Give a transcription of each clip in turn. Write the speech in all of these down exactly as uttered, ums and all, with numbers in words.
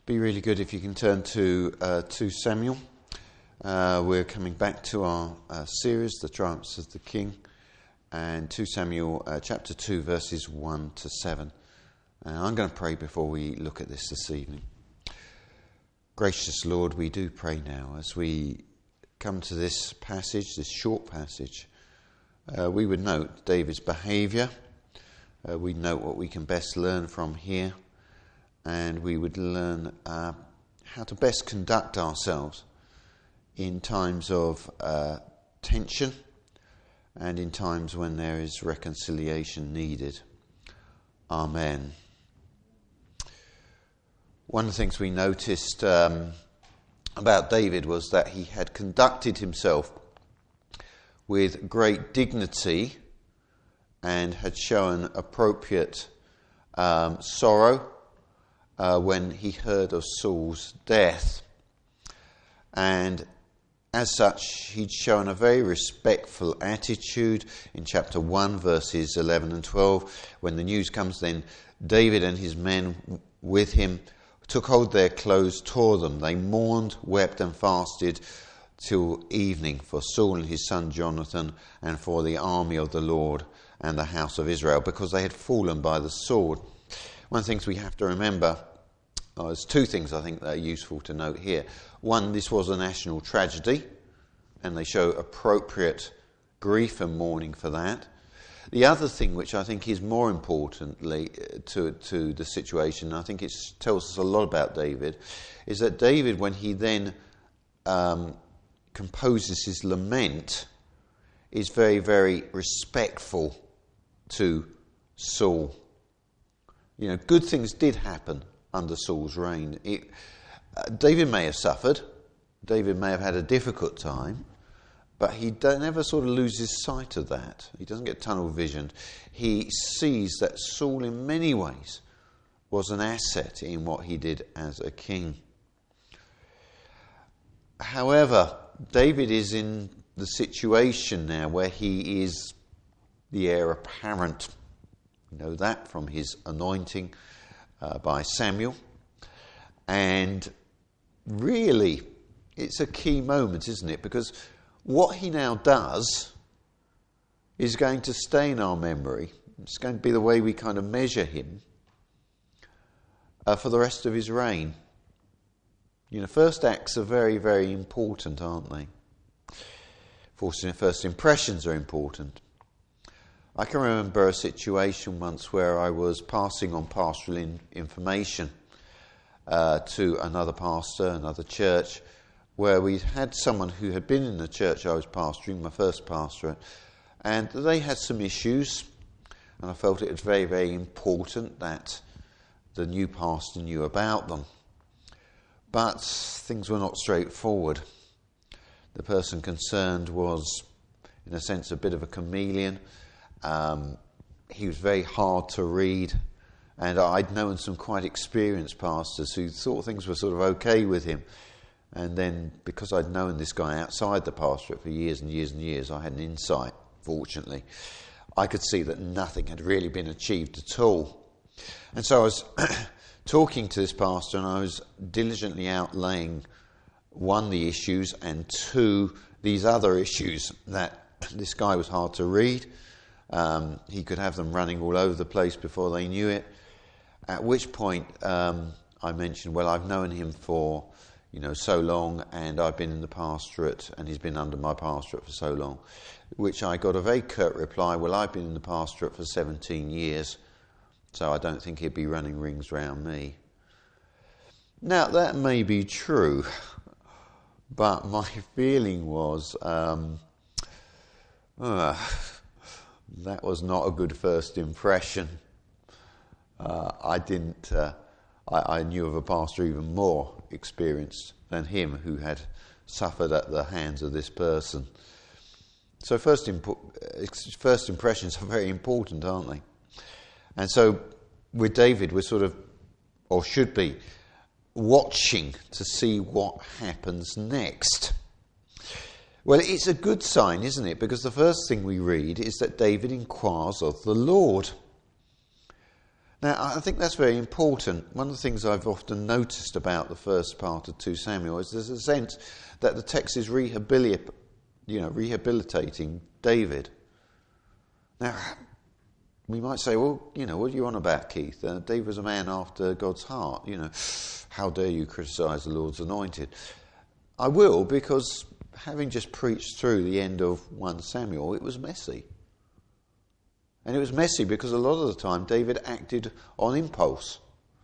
Be really good if you can turn to uh, Second Samuel. Uh, we're coming back to our uh, series, The Triumphs of the King, and Second Samuel uh, chapter two, verses one to seven. And I'm going to pray before we look at this this evening. Gracious Lord, we do pray now as we come to this passage, this short passage. Uh, we would note David's behaviour. Uh, we note what we can best learn from here. And we would learn uh, how to best conduct ourselves in times of uh, tension and in times when there is reconciliation needed. Amen. One of the things we noticed um, about David was that he had conducted himself with great dignity and had shown appropriate um, sorrow Uh, when he heard of Saul's death. And as such, he'd shown a very respectful attitude in chapter one, verses eleven and twelve. When the news comes, then David and his men with him took hold of their clothes, tore them. They mourned, wept and fasted till evening for Saul and his son Jonathan and for the army of the Lord and the house of Israel, because they had fallen by the sword. One of the things we have to remember, oh, there's two things I think that are useful to note here. One, this was a national tragedy, and they show appropriate grief and mourning for that. The other thing, which I think is more importantly to, to the situation, I think it tells us a lot about David, is that David, when he then um, composes his lament, is very, very respectful to Saul. You know, good things did happen under Saul's reign. It, uh, David may have suffered. David may have had a difficult time. But he don't, never sort of loses sight of that. He doesn't get tunnel visioned. He sees that Saul in many ways was an asset in what he did as a king. However, David is in the situation now where he is the heir apparent. We know that from his anointing uh, by Samuel. And really, it's a key moment, isn't it? Because what he now does is going to stay in our memory. It's going to be the way we kind of measure him uh, for the rest of his reign. You know, first acts are very, very important, aren't they? First impressions are important. I can remember a situation once where I was passing on pastoral in, information uh, to another pastor, another church, where we had someone who had been in the church I was pastoring, my first pastorate, and they had some issues, and I felt it was very, very important that the new pastor knew about them. But things were not straightforward. The person concerned was, in a sense, a bit of a chameleon. Um, he was very hard to read, and I'd known some quite experienced pastors who thought things were sort of okay with him. And then, because I'd known this guy outside the pastorate for years and years and years, I had an insight, fortunately. I could see that nothing had really been achieved at all. And so I was talking to this pastor, and I was diligently outlaying, one, the issues, and two, these other issues, that this guy was hard to read. Um, he could have them running all over the place before they knew it. At which point um, I mentioned, well, I've known him for, you know, so long, and I've been in the pastorate, and he's been under my pastorate for so long. Which I got a very curt reply, well, I've been in the pastorate for seventeen years, so I don't think he'd be running rings round me. Now, that may be true, but my feeling was, um, uh, that was not a good first impression. Uh, I didn't. Uh, I, I knew of a pastor even more experienced than him who had suffered at the hands of this person. So first, impo- first impressions are very important, aren't they? And so with David, we're sort of, or should be, watching to see what happens next. Well, it's a good sign, isn't it? Because the first thing we read is that David inquires of the Lord. Now, I think that's very important. One of the things I've often noticed about the first part of Second Samuel is there's a sense that the text is rehabilit- you know, rehabilitating David. Now, we might say, well, you know, what are you on about, Keith? Uh, David was a man after God's heart. You know, how dare you criticise the Lord's anointed? I will, because having just preached through the end of First Samuel, it was messy. And it was messy because a lot of the time David acted on impulse.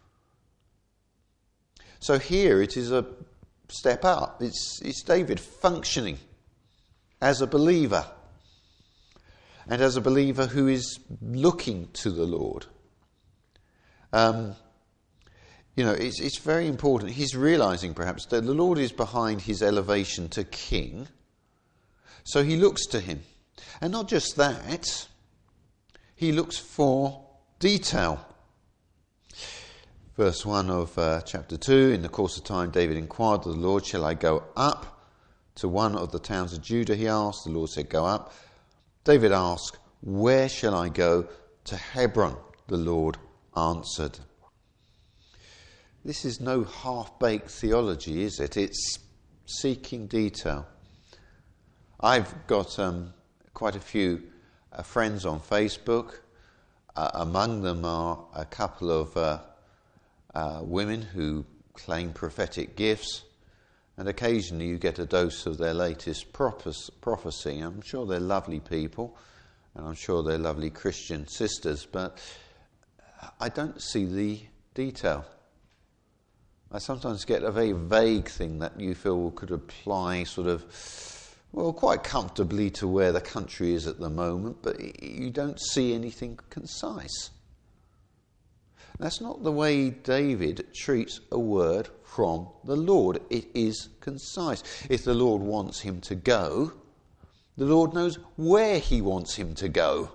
So here it is a step up. It's, it's David functioning as a believer. And as a believer who is looking to the Lord. Um, you know, it's, it's very important. He's realising perhaps that the Lord is behind his elevation to king. So he looks to him. And not just that, he looks for detail. Verse one of uh, chapter two, in the course of time David inquired of the Lord, shall I go up to one of the towns of Judah, he asked. The Lord said, go up. David asked, where shall I go? To Hebron, the Lord answered. This is no half-baked theology, is it? It's seeking detail. I've got um, quite a few uh, friends on Facebook. Uh, among them are a couple of uh, uh, women who claim prophetic gifts. And occasionally you get a dose of their latest prophecy. I'm sure they're lovely people, and I'm sure they're lovely Christian sisters, but I don't see the detail. I sometimes get a very vague thing that you feel could apply sort of, well, quite comfortably to where the country is at the moment, but you don't see anything concise. That's not the way David treats a word from the Lord. It is concise. If the Lord wants him to go, the Lord knows where he wants him to go.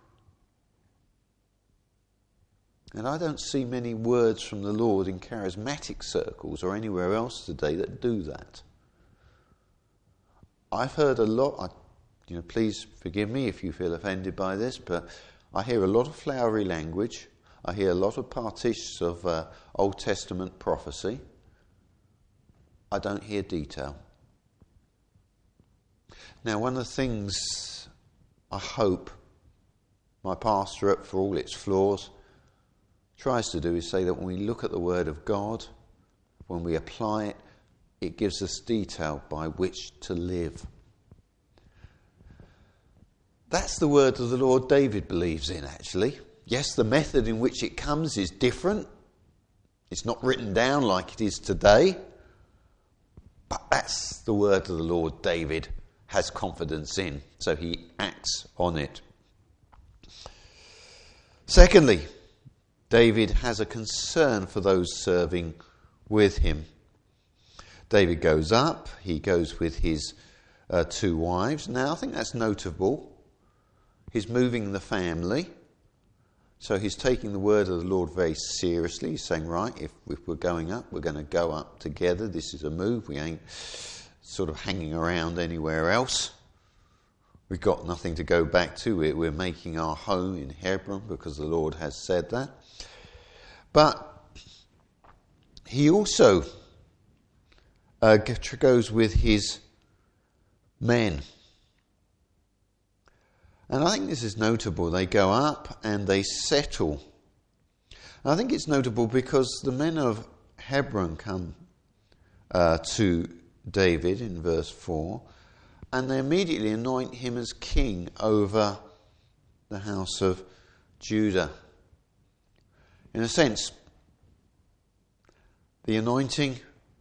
And I don't see many words from the Lord in charismatic circles or anywhere else today that do that. I've heard a lot, I, you know, please forgive me if you feel offended by this, but I hear a lot of flowery language. I hear a lot of partitions of uh, Old Testament prophecy. I don't hear detail. Now, one of the things I hope my pastorate, for all its flaws, tries to do is say that when we look at the Word of God, when we apply it, it gives us detail by which to live. That's the word of the Lord David believes in, actually. Yes, the method in which it comes is different. It's not written down like it is today. But that's the word of the Lord David has confidence in. So he acts on it. Secondly, David has a concern for those serving with him. David goes up. He goes with his uh, two wives. Now, I think that's notable. He's moving the family. So he's taking the word of the Lord very seriously. He's saying, right, if, if we're going up, we're going to go up together. This is a move. We ain't sort of hanging around anywhere else. We've got nothing to go back to. We're, we're making our home in Hebron because the Lord has said that. But he also uh, goes with his men. And I think this is notable. They go up and they settle. And I think it's notable because the men of Hebron come uh, to David in verse four, and they immediately anoint him as king over the house of Judah. In a sense, the anointing,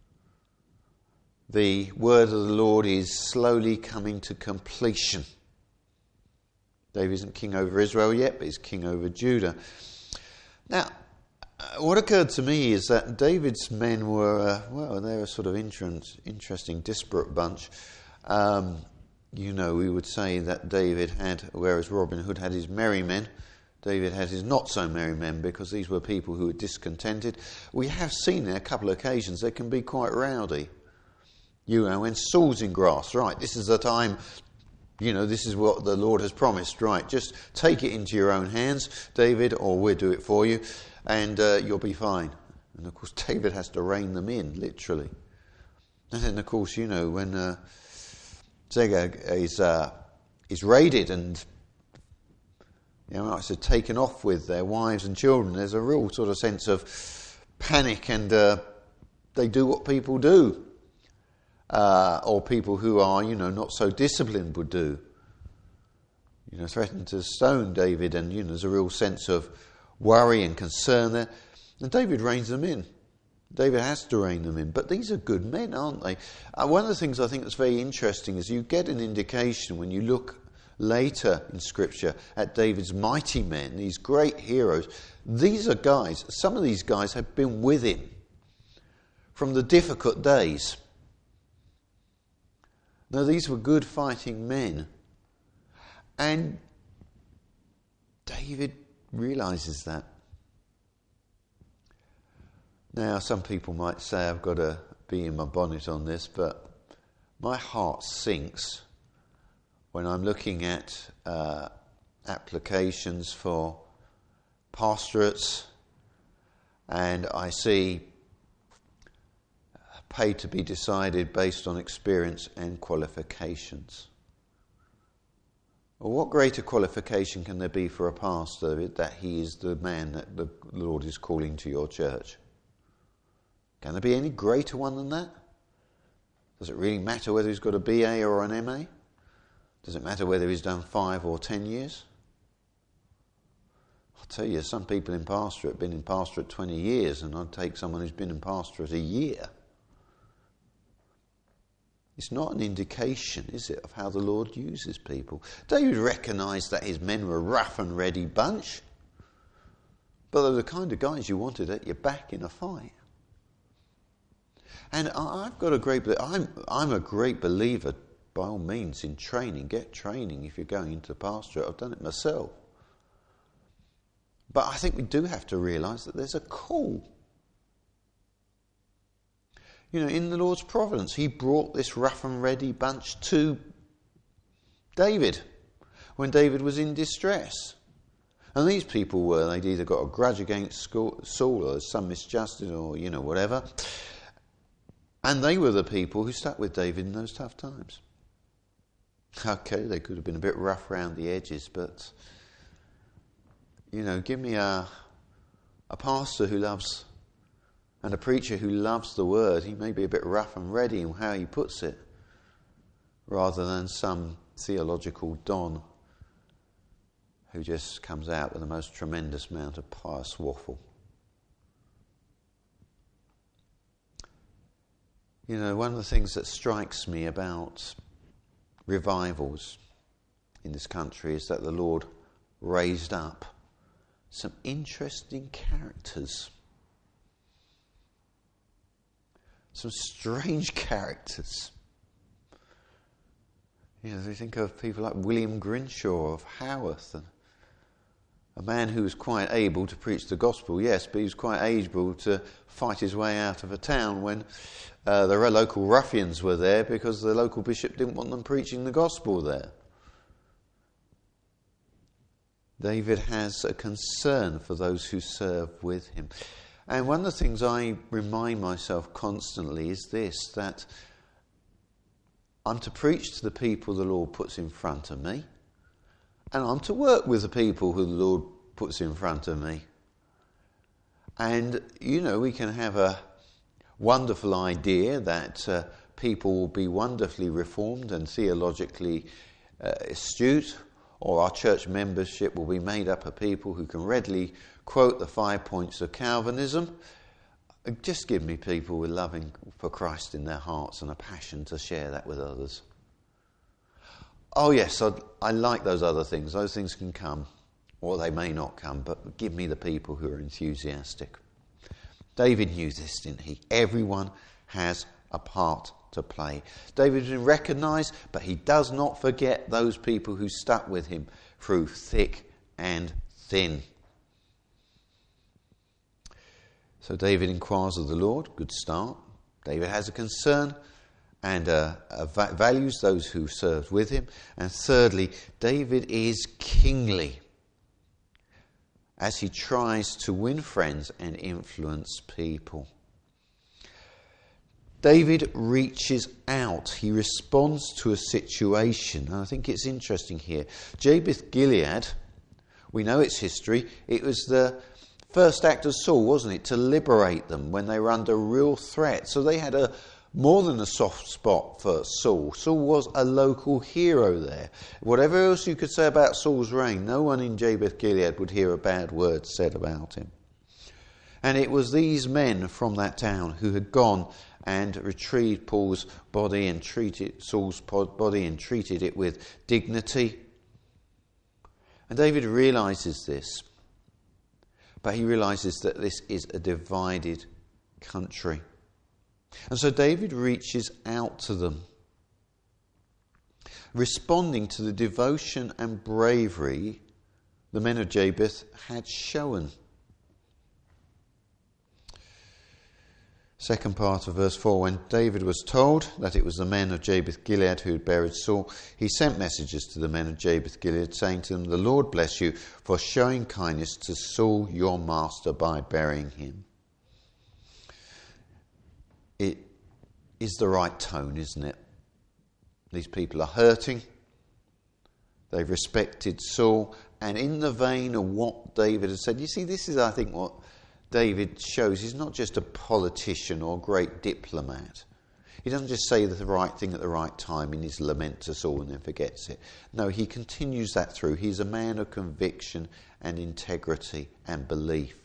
the word of the Lord is slowly coming to completion. David isn't king over Israel yet, but he's king over Judah. Now, what occurred to me is that David's men were, uh, well, they were a sort of interest, interesting, disparate bunch. Um, you know, we would say that David had, whereas Robin Hood had his merry men, David had his not-so-merry men, because these were people who were discontented. We have seen on a couple of occasions they can be quite rowdy. You know, when Saul's in grass, right, this is the time. You know, this is what the Lord has promised, right? Just take it into your own hands, David, or we'll do it for you. and uh, you'll be fine. And of course, David has to rein them in, literally. And then, of course, you know, when uh, Ziklag is uh, is raided and, you know, it's taken off with their wives and children, there's a real sort of sense of panic, and uh, they do what people do, uh, or people who are, you know, not so disciplined would do. You know, threatened to stone David, and, you know, there's a real sense of worry and concern there. And David reins them in. David has to rein them in. But these are good men, aren't they? Uh, one of the things I think that's very interesting is you get an indication when you look later in Scripture at David's mighty men, these great heroes. These are guys, some of these guys have been with him from the difficult days. Now, these were good fighting men. And David realises that. Now, some people might say I've got to be in my bonnet on this, but my heart sinks when I'm looking at uh, applications for pastorates and I see pay to be decided based on experience and qualifications. Well, what greater qualification can there be for a pastor that he is the man that the Lord is calling to your church? Can there be any greater one than that? Does it really matter whether he's got a B A or an M A? Does it matter whether he's done five or ten years? I'll tell you, some people in pastorate have been in pastorate twenty years, and I'd take someone who's been in pastorate a year. It's not an indication, is it, of how the Lord uses people. David recognised that his men were a rough and ready bunch, but they were the kind of guys you wanted at your back in a fight. And I've got a great, I'm I'm a great believer, by all means, in training. Get training if you're going into the pastorate. I've done it myself. But I think we do have to realise that there's a call. You know, in the Lord's providence, he brought this rough and ready bunch to David when David was in distress. And these people were, they'd either got a grudge against Saul or some misjustice or, you know, whatever. And they were the people who stuck with David in those tough times. Okay, they could have been a bit rough around the edges, but, you know, give me a, a pastor who loves, and a preacher who loves the word. He may be a bit rough and ready in how he puts it, rather than some theological don who just comes out with the most tremendous amount of pious waffle. You know, one of the things that strikes me about revivals in this country is that the Lord raised up some interesting characters. Some strange characters. You know, they think of people like William Grinshaw of Haworth, and a man who was quite able to preach the gospel, yes, but he was quite able to fight his way out of a town when uh, the local ruffians were there because the local bishop didn't want them preaching the gospel there. David has a concern for those who serve with him. And one of the things I remind myself constantly is this, that I'm to preach to the people the Lord puts in front of me, and I'm to work with the people who the Lord puts in front of me. And, you know, we can have a wonderful idea that uh, people will be wonderfully reformed and theologically uh, astute, or our church membership will be made up of people who can readily quote the five points of Calvinism. Just give me people with loving for Christ in their hearts and a passion to share that with others. Oh yes, I'd, I like those other things. Those things can come, or they may not come, but give me the people who are enthusiastic. David knew this, didn't he? Everyone has a part to play. David has been recognised, but he does not forget those people who stuck with him through thick and thin. So David inquires of the Lord. Good start. David has a concern and uh, uh, values those who served with him. And thirdly, David is kingly. as he tries to win friends and influence people. David reaches out. He responds to a situation. And I think it's interesting here. Jabesh Gilead, we know its history. It was the first act of Saul, wasn't it, to liberate them when they were under real threat. So they had a more than a soft spot for Saul. Saul was a local hero there. Whatever else you could say about Saul's reign, no one in Jabesh Gilead would hear a bad word said about him. And it was these men from that town who had gone and retrieved Paul's body and treated Saul's body and treated it with dignity. And David realizes this, but he realizes that this is a divided country. And so David reaches out to them, responding to the devotion and bravery the men of Jabesh had shown. Second part of verse four, when David was told that it was the men of Jabesh Gilead who had buried Saul, he sent messages to the men of Jabesh Gilead, saying to them, "The Lord bless you for showing kindness to Saul your master by burying him." It is the right tone, isn't it? These people are hurting. They've respected Saul. And in the vein of what David has said, you see, this is, I think, what David shows. He's not just a politician or a great diplomat. He doesn't just say the right thing at the right time in his lament to Saul and then forgets it. No, he continues that through. He's a man of conviction and integrity and belief.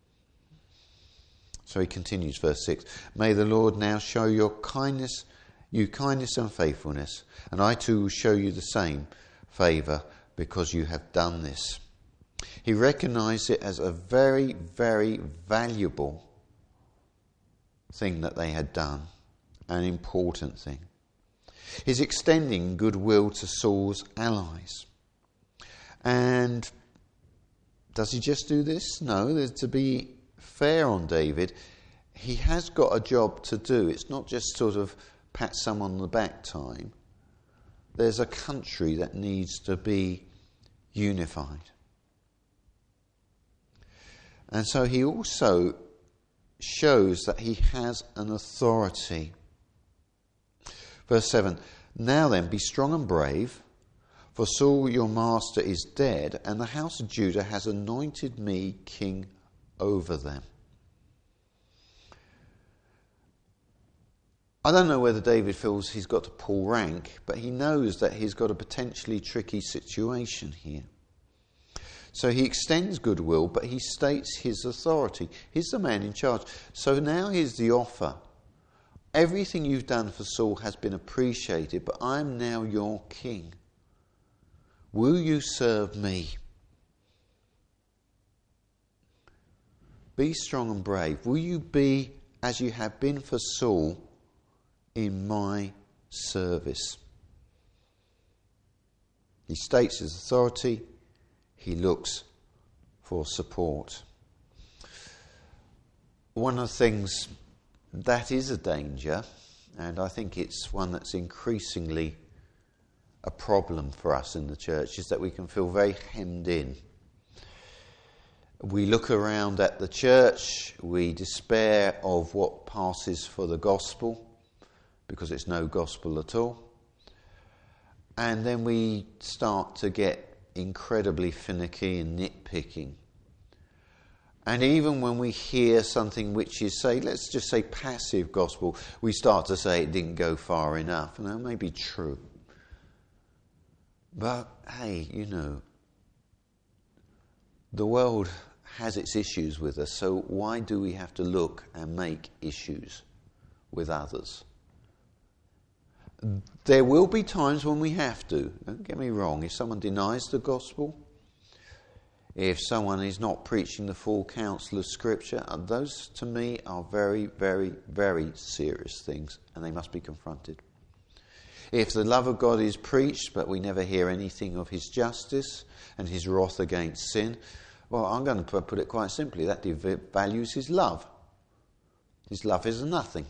So he continues, verse six. "May the Lord now show your kindness, you kindness and faithfulness, and I too will show you the same favour because you have done this." He recognised it as a very, very valuable thing that they had done, an important thing. He's extending goodwill to Saul's allies. And does he just do this? No, there's to be fair on David. He has got a job to do. It's not just sort of pat someone on the back time. There's a country that needs to be unified. And so he also shows that he has an authority. Verse seven, "Now then, be strong and brave, for Saul your master is dead, and the house of Judah has anointed me king over them." I don't know whether David feels he's got to pull rank, but he knows that he's got a potentially tricky situation here. So he extends goodwill, but he states his authority. He's the man in charge. So now here's the offer. Everything you've done for Saul has been appreciated, but I'm now your king. Will you serve me? Be strong and brave. Will you be, as you have been for Saul, in my service? He states his authority. He looks for support. One of the things that is a danger, and I think it's one that's increasingly a problem for us in the church, is that we can feel very hemmed in. We look around at the church, we despair of what passes for the gospel, because it's no gospel at all. And then we start to get incredibly finicky and nitpicking. And even when we hear something which is, say, let's just say passive gospel, we start to say it didn't go far enough. And that may be true. But, hey, you know, the world has its issues with us, so why do we have to look and make issues with others? There will be times when we have to. Don't get me wrong. If someone denies the gospel, if someone is not preaching the full counsel of Scripture, those to me are very, very, very serious things, and they must be confronted. If the love of God is preached, but we never hear anything of his justice and his wrath against sin, well, I'm going to put it quite simply, that devalues his love. His love is nothing.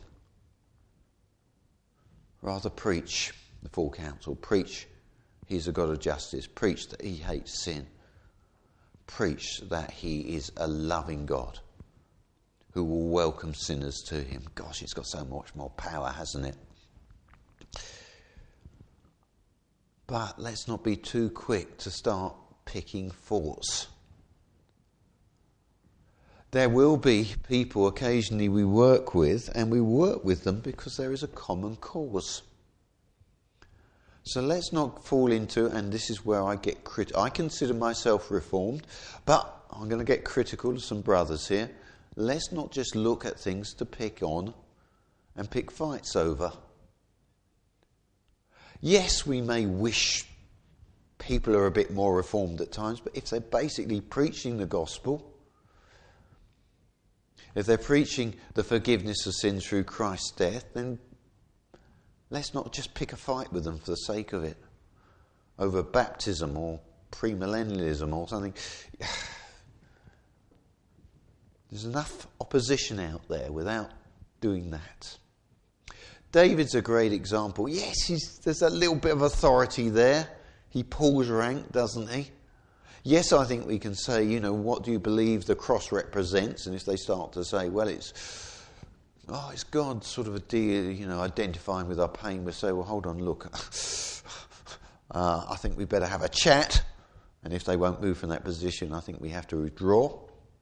Rather preach the full counsel. Preach he's a God of justice. Preach that he hates sin. preach that he is a loving God who will welcome sinners to him. Gosh, it's got so much more power, hasn't it? But let's not be too quick to start picking faults. There will be people occasionally we work with, and we work with them because there is a common cause. So let's not fall into, and this is where I get crit. I consider myself reformed, but I'm going to get critical of some brothers here. Let's not just look at things to pick on and pick fights over. Yes, we may wish people are a bit more reformed at times, but if they're basically preaching the gospel, if they're preaching the forgiveness of sins through Christ's death, then let's not just pick a fight with them for the sake of it, over baptism or premillennialism or something. There's enough opposition out there without doing that. David's a great example. Yes, he's, there's a little bit of authority there. He pulls rank, doesn't he? Yes, I think we can say, you know, what do you believe the cross represents? And if they start to say, well, it's, oh, it's God sort of a deal, you know, identifying with our pain, we say, well, hold on, look, uh, I think we better have a chat. And if they won't move from that position, I think we have to withdraw.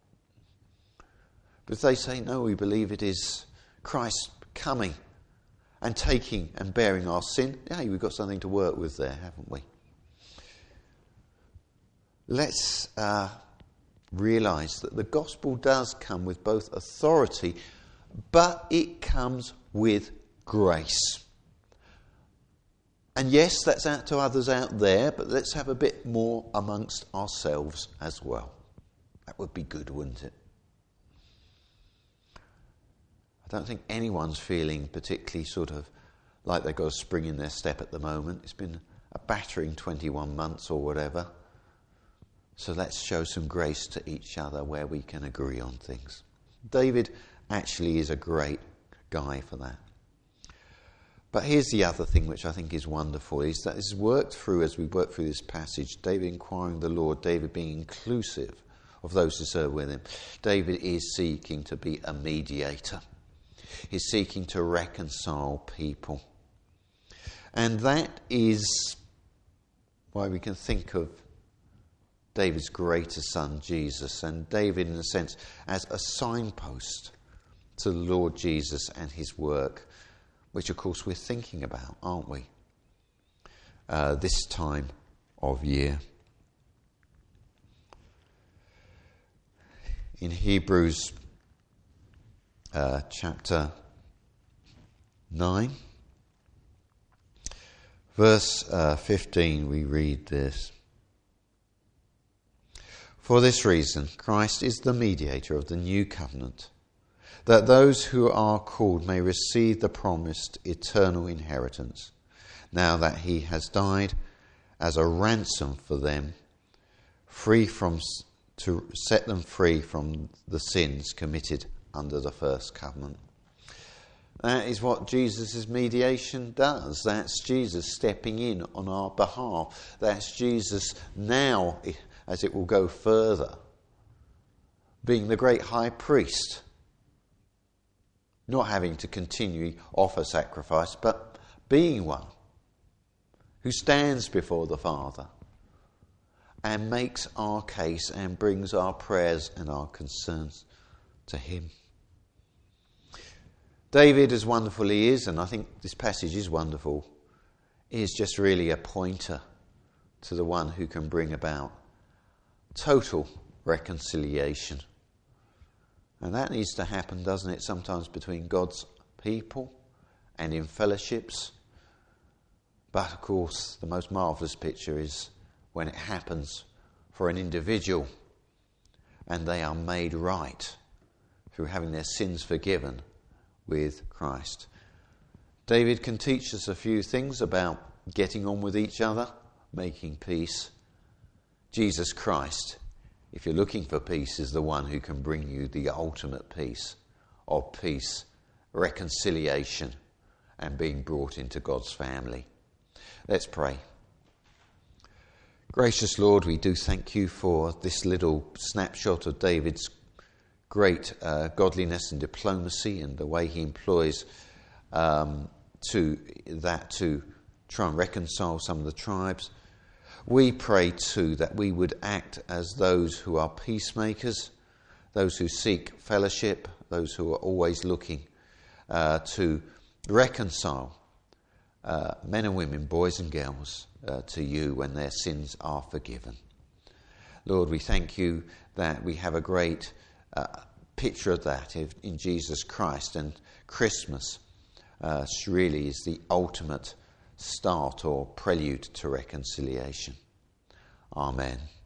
But if they say, no, we believe it is Christ coming and taking and bearing our sin, hey, we've got something to work with there, haven't we? Let's uh, realise that the gospel does come with both authority, but it comes with grace. And yes, that's out to others out there, but let's have a bit more amongst ourselves as well. That would be good, wouldn't it? I don't think anyone's feeling particularly sort of like they've got a spring in their step at the moment. It's been a battering twenty-one months or whatever. So let's show some grace to each other where we can agree on things. David actually is a great guy for that. But here's the other thing which I think is wonderful, is that it's worked through, as we work through this passage, David inquiring the Lord, David being inclusive of those who serve with him. David is seeking to be a mediator. He's seeking to reconcile people. And that is why we can think of David's greater son, Jesus, and David, in a sense, as a signpost to the Lord Jesus and his work, which, of course, we're thinking about, aren't we, uh, this time of year. In Hebrews uh, chapter nine, verse uh, fifteen, we read this. For this reason, Christ is the mediator of the new covenant, that those who are called may receive the promised eternal inheritance, now that he has died as a ransom for them, free from to set them free from the sins committed under the first covenant. That is what Jesus' mediation does. That's Jesus stepping in on our behalf. That's Jesus now, as it will go further, being the great high priest, not having to continually offer sacrifice, but being one who stands before the Father and makes our case and brings our prayers and our concerns to him. David, as wonderful he is, and I think this passage is wonderful, is just really a pointer to the one who can bring about total reconciliation. And that needs to happen, doesn't it, sometimes between God's people and in fellowships. But, of course, the most marvellous picture is when it happens for an individual and they are made right through having their sins forgiven with Christ. David can teach us a few things about getting on with each other, making peace. Jesus Christ, if you're looking for peace, is the one who can bring you the ultimate peace of peace, reconciliation, and being brought into God's family. Let's pray. Gracious Lord, we do thank you for this little snapshot of David's great uh, godliness and diplomacy and the way he employs um, to that to try and reconcile some of the tribes. We pray too that we would act as those who are peacemakers, those who seek fellowship, those who are always looking uh, to reconcile uh, men and women, boys and girls, uh, to you when their sins are forgiven. Lord, we thank you that we have a great uh, picture of that in Jesus Christ, and Christmas uh, really is the ultimate start or prelude to reconciliation. Amen.